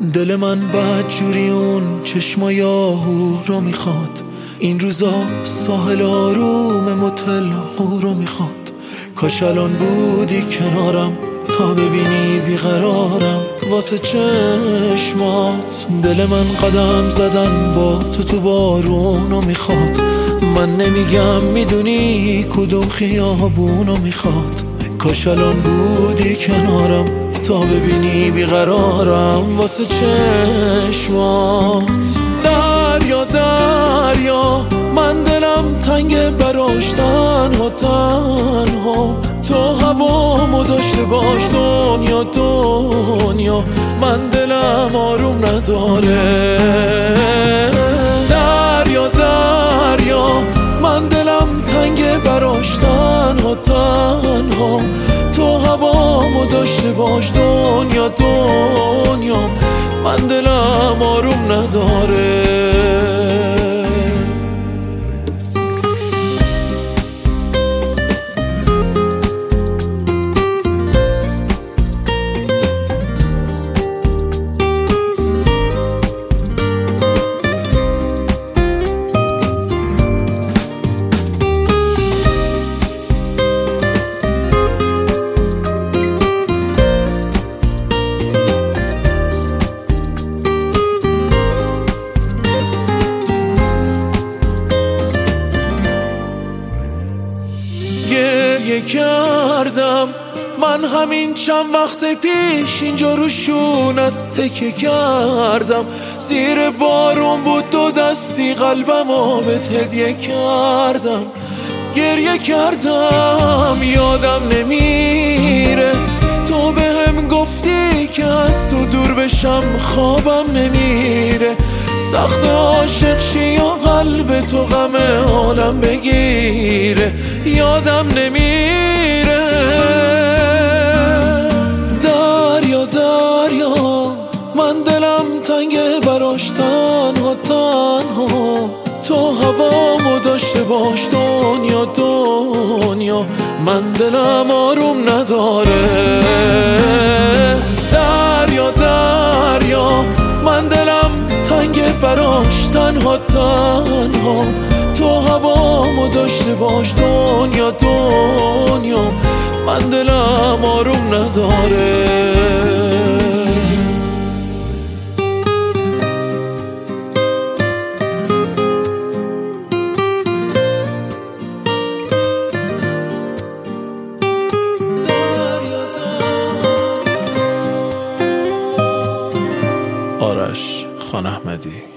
دل من بدجوری اون چشمای آهو رو میخواد، این روزا ساحل آروم متل رو میخواد. کاش الان بودی کنارم تا ببینی بیقرارم واسه چشمات. دل من قدم زدن با تو بارونو میخواد، من نمیگم میدونی کدوم خیابونو میخواد. کاش الان بودی کنارم تا ببینی بیقرارم واسه چشمات. دریا دریا من دلم تنگ براش تنها تو هوامو داشته باش دنیا دنیا، من دلم آروم نداره. دریا دریا من دلم تنگ براش تنها تو هوامو داشته باش دنیا دنیا، من دلم آروم نداره. گریه کردم من همین چند وقت پیش اینجا رو شونت تکه کردم، زیر بارون بود دو دستی قلبمو بهت هدیه کردم. گریه کردم یادم نمیره تو بهم گفتی که از تو دور بشم خوابم نمیره. سخت عاشق شی یا قلب تو غم عالم بگیره یادم نمیره. دریا دریا من دلم تنگ براش تنها تو هوامو داشته باش دنیا دنیا، من دلم آروم نداره. دریا دریا من دلم تنگ براش تنها تو هوامو داشته باش دنیا دنیا، من دلم آروم نداره. آرش خان احمدی.